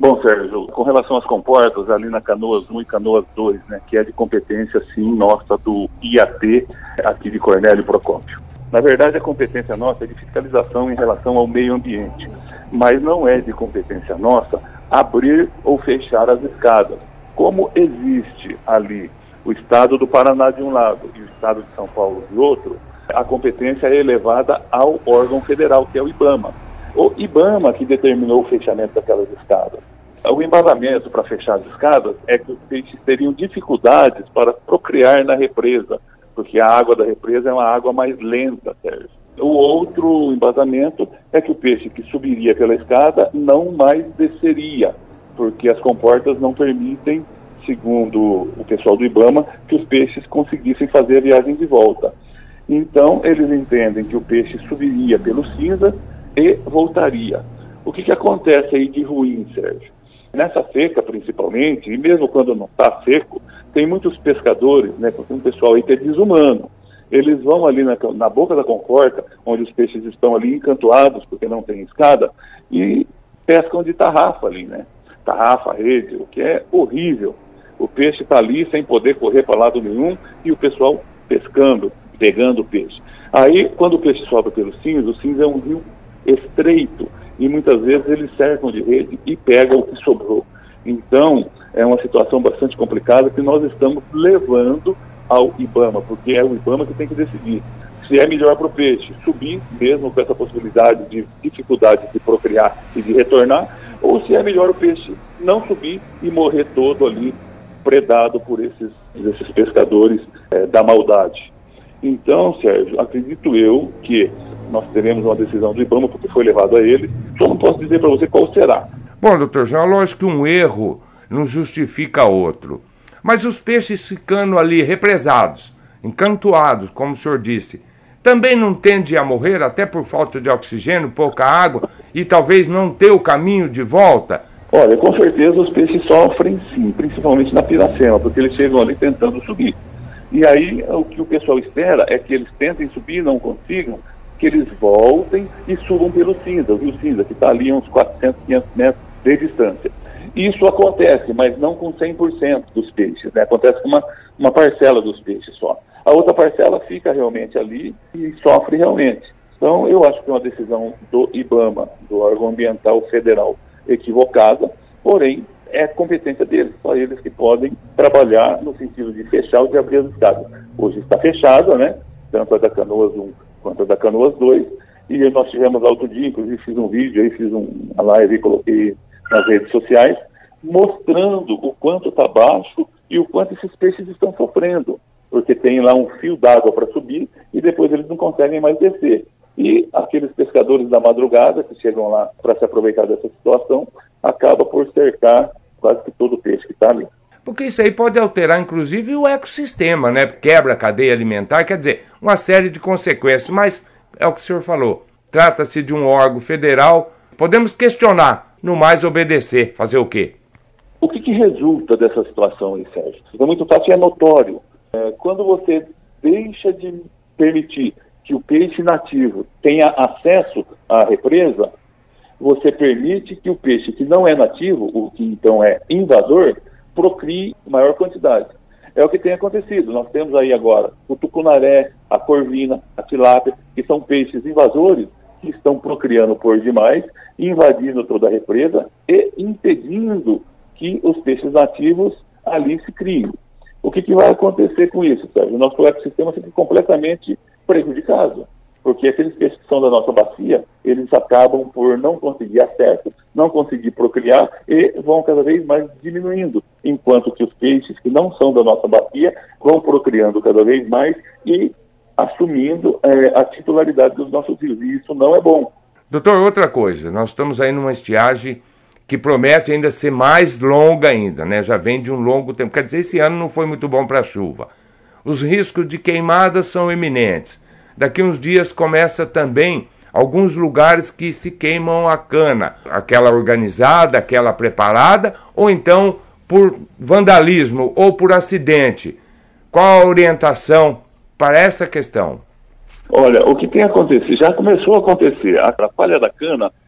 Bom, Sérgio, com relação às comportas, ali na Canoas 1 e Canoas 2, né, que é de competência, sim, nossa, do IAT, aqui de Cornélio Procópio. Na verdade, a competência nossa é de fiscalização em relação ao meio ambiente, mas não é de competência nossa abrir ou fechar as escadas. Como existe ali o Estado do Paraná de um lado e o Estado de São Paulo de outro, a competência é elevada ao órgão federal, que é o IBAMA. O IBAMA que determinou o fechamento daquelas escadas. O embasamento para fechar as escadas é que os peixes teriam dificuldades para procriar na represa, porque a água da represa é uma água mais lenta, Sérgio. O outro embasamento é que o peixe que subiria pela escada não mais desceria, porque as comportas não permitem, segundo o pessoal do IBAMA, que os peixes conseguissem fazer a viagem de volta. Então, eles entendem que o peixe subiria pelo cinza e voltaria. O que acontece aí de ruim, Sérgio? Nessa seca, principalmente, e mesmo quando não está seco, tem muitos pescadores, né, tem um pessoal aí que é desumano. Eles vão ali na boca da comporta, onde os peixes estão ali encantoados, porque não tem escada, e pescam de tarrafa ali, né? Tarrafa, rede, o que é horrível. O peixe está ali sem poder correr para lado nenhum e o pessoal pescando, pegando o peixe. Aí, quando o peixe sobe pelo cinza, o cinza é um rio estreito e muitas vezes eles cercam de rede e pegam o que sobrou. Então, é uma situação bastante complicada que nós estamos levando ao IBAMA, porque é o IBAMA que tem que decidir se é melhor para o peixe subir, mesmo com essa possibilidade de dificuldade de procriar e de retornar, ou se é melhor o peixe não subir e morrer todo ali, predado por esses pescadores da maldade. Então, Sérgio, acredito eu que nós teremos uma decisão do IBAMA, porque foi levado a ele. Só não posso dizer para você qual será. Bom, doutor João, lógico que um erro não justifica outro. Mas os peixes ficando ali represados, encantoados, como o senhor disse, também não tendem a morrer, até por falta de oxigênio, pouca água, e talvez não ter o caminho de volta? Olha, com certeza os peixes sofrem sim, principalmente na Piracema, porque eles chegam ali tentando subir. E aí o que o pessoal espera é que eles tentem subir, não consigam, que eles voltem e subam pelo cinza, o rio cinza, que está ali a uns 400, 500 metros de distância. Isso acontece, mas não com 100% dos peixes, né? Acontece com uma parcela dos peixes só. A outra parcela fica realmente ali e sofre realmente. Então, eu acho que é uma decisão do IBAMA, do órgão ambiental federal, equivocada, porém, é competência deles, só eles que podem trabalhar no sentido de fechar ou de abrir as escadas. Hoje está fechada, né? Tanto a da Canoas 1 quanto a da Canoas 2, e nós tivemos lá outro dia, inclusive fiz um vídeo aí, fiz uma live e coloquei nas redes sociais, mostrando o quanto está baixo e o quanto esses peixes estão sofrendo, porque tem lá um fio d'água para subir e depois eles não conseguem mais descer. E aqueles pescadores da madrugada que chegam lá para se aproveitar dessa situação, acaba por cercar quase que todo o peixe que está ali. Porque isso aí pode alterar, inclusive, o ecossistema, né? Quebra a cadeia alimentar, quer dizer, uma série de consequências. Mas é o que o senhor falou, trata-se de um órgão federal, podemos questionar, no mais obedecer, fazer o quê? O que resulta dessa situação aí, Sérgio? É muito fácil e é notório. Quando você deixa de permitir que o peixe nativo tenha acesso à represa, você permite que o peixe que não é nativo, o que então é invasor, procrie maior quantidade. É o que tem acontecido. Nós temos aí agora o tucunaré, a corvina, a tilápia, que são peixes invasores que estão procriando por demais, invadindo toda a represa e impedindo que os peixes nativos ali se criem. O que vai acontecer com isso, Sérgio? O nosso ecossistema fica completamente prejudicado, porque aqueles peixes que são da nossa bacia, eles acabam por não conseguir acesso, não conseguir procriar e vão cada vez mais diminuindo, enquanto que os peixes que não são da nossa bacia vão procriando cada vez mais e assumindo a titularidade dos nossos rios, e isso não é bom. Doutor, outra coisa, nós estamos aí numa estiagem que promete ainda ser mais longa ainda, né? Já vem de um longo tempo, quer dizer, esse ano não foi muito bom para a chuva. Os riscos de queimadas são iminentes. Daqui uns dias começa também alguns lugares que se queimam a cana, aquela organizada, aquela preparada, ou então por vandalismo ou por acidente. Qual a orientação para essa questão? Olha, o que tem acontecido, já começou a acontecer, a palha da cana,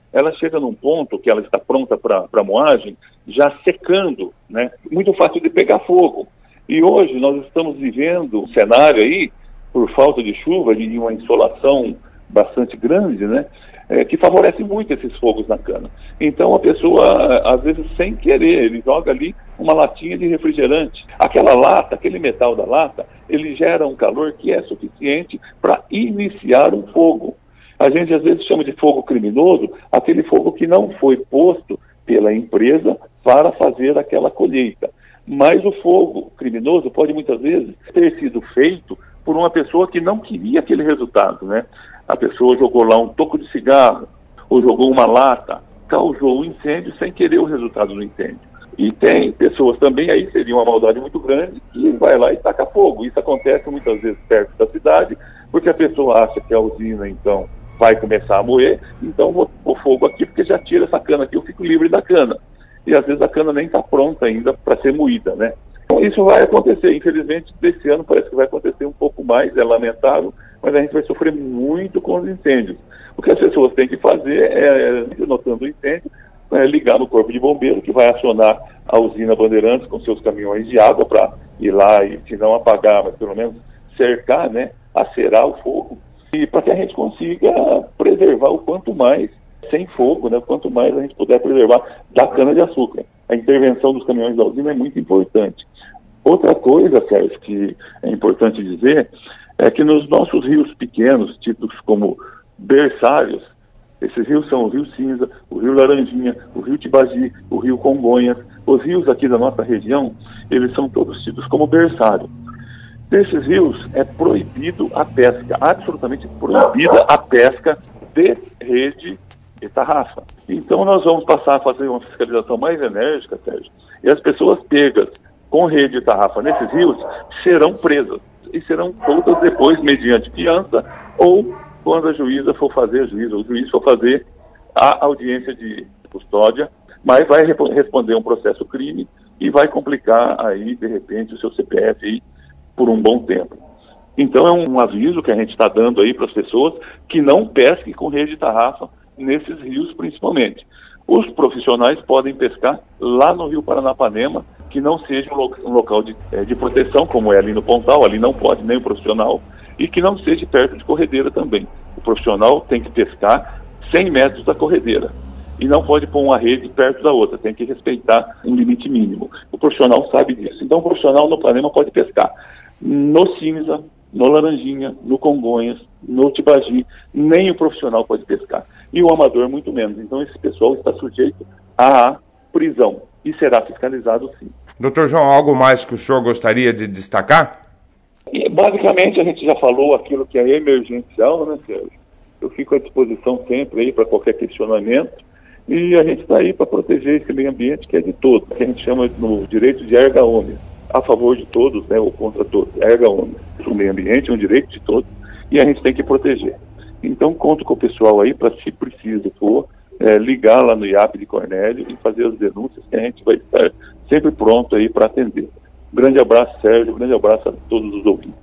ela chega num ponto que ela está pronta para moagem, já secando, né? Muito fácil de pegar fogo. E hoje nós estamos vivendo um cenário aí, por falta de chuva, de uma insolação bastante grande, né? Que favorece muito esses fogos na cana. Então a pessoa, às vezes sem querer, ele joga ali uma latinha de refrigerante. Aquela lata, aquele metal da lata, ele gera um calor que é suficiente para iniciar um fogo. A gente às vezes chama de fogo criminoso aquele fogo que não foi posto pela empresa para fazer aquela colheita. Mas o fogo criminoso pode muitas vezes ter sido feito por uma pessoa que não queria aquele resultado, né? A pessoa jogou lá um toco de cigarro, ou jogou uma lata, causou um incêndio sem querer o resultado do incêndio. E tem pessoas também, aí seria uma maldade muito grande, que vai lá e taca fogo. Isso acontece muitas vezes perto da cidade, porque a pessoa acha que a usina, então, vai começar a moer, então vou pôr fogo aqui, porque já tira essa cana aqui, eu fico livre da cana. E às vezes a cana nem está pronta ainda para ser moída, né? Então isso vai acontecer, infelizmente, desse ano parece que vai acontecer um pouco mais, é lamentável, mas a gente vai sofrer muito com os incêndios. O que as pessoas têm que fazer é, notando o incêndio, ligar no corpo de bombeiro, que vai acionar a usina Bandeirantes com seus caminhões de água para ir lá e, se não apagar, mas pelo menos cercar, né, acerar o fogo, e para que a gente consiga preservar o quanto mais sem fogo, né, quanto mais a gente puder preservar da cana-de-açúcar. A intervenção dos caminhões da usina é muito importante. Outra coisa, Sérgio, que é importante dizer, é que nos nossos rios pequenos, tidos como berçários, esses rios são o Rio Cinza, o Rio Laranjinha, o Rio Tibagi, o Rio Congonhas. Os rios aqui da nossa região, eles são todos tidos como berçário. Nesses rios é proibido a pesca, absolutamente proibida a pesca de rede e tarrafa. Então nós vamos passar a fazer uma fiscalização mais enérgica, Sérgio, e as pessoas pegas com rede e tarrafa nesses rios serão presas, e serão todas depois mediante fiança, ou quando a juíza for fazer, o juiz for fazer a audiência de custódia, mas vai responder um processo crime e vai complicar aí, de repente, o seu CPF aí por um bom tempo. Então é um aviso que a gente está dando aí para as pessoas que não pesquem com rede de tarrafa nesses rios principalmente. Os profissionais podem pescar lá no Rio Paranapanema, que não seja um local de proteção, como é ali no Pontal, ali não pode nem o profissional, e que não seja perto de corredeira também. O profissional tem que pescar 100 metros da corredeira, e não pode pôr uma rede perto da outra, tem que respeitar um limite mínimo. O profissional sabe disso. Então o profissional no Panema pode pescar no Cinza, no Laranjinha, no Congonhas, no Tibagi, nem o profissional pode pescar. E o amador muito menos. Então esse pessoal está sujeito à prisão e será fiscalizado sim. Doutor João, algo mais que o senhor gostaria de destacar? E, basicamente a gente já falou aquilo que é emergencial, né, Sérgio? Eu fico à disposição sempre aí para qualquer questionamento e a gente está aí para proteger esse meio ambiente que é de todos, que a gente chama no direito de erga omnes, a favor de todos, né, ou contra todos, erga omnes. O meio ambiente é um direito de todos e a gente tem que proteger. Então conto com o pessoal aí para, se preciso for, ligar lá no IAP de Cornélio e fazer as denúncias, que a gente vai estar sempre pronto aí para atender. Grande abraço, Sérgio, grande abraço a todos os ouvintes.